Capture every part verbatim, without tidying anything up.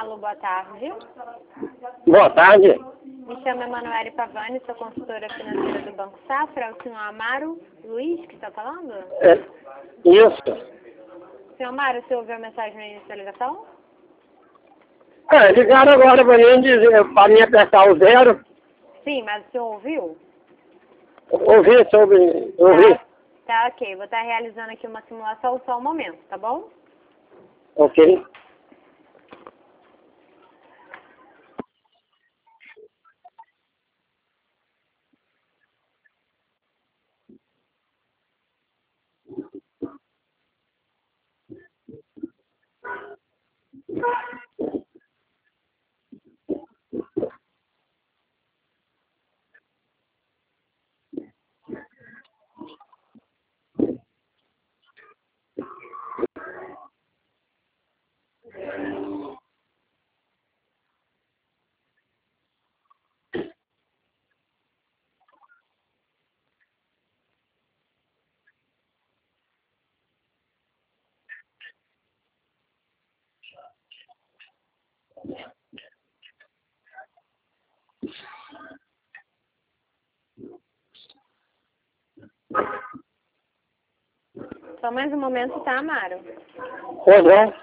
Alô, boa tarde. Boa tarde. Me chamo Emanuele Pavani, sou consultora financeira do Banco Safra. É o senhor Amaro Luiz que está falando? É, isso. Senhor Amaro, você ouviu a mensagem no início da ligação? É, ligaram agora para mim dizer, para mim apertar o zero. Sim, mas o senhor ouviu? Ouvi sobre. Ouvi. Tá, tá ok. Vou estar realizando aqui uma simulação só um momento, tá bom? Ok. Só mais um momento, tá, Amaro? Pois não.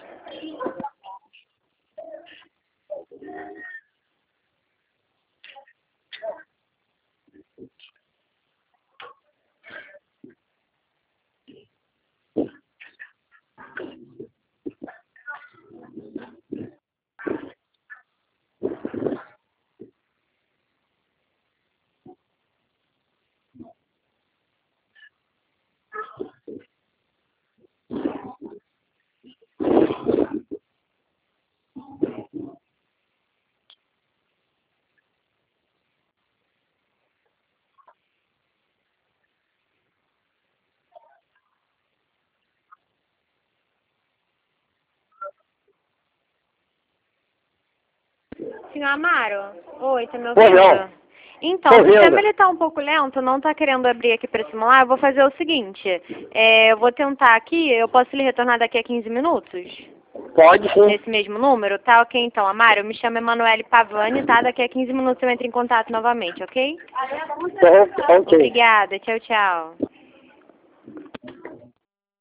Senhor Amaro? Oi, tá me Pois ouvindo? não. Então, Tô o sistema vendo. ele tá um pouco lento, não tá querendo abrir aqui para simular. Eu vou fazer o seguinte, é, eu vou tentar aqui, eu posso lhe retornar daqui a quinze minutos? Pode sim. Nesse mesmo número? Tá ok então, Amaro. Eu me chamo Emanuele Pavani, tá? Daqui a quinze minutos eu entro em contato novamente, ok? Então, ok. Obrigada, tchau, tchau.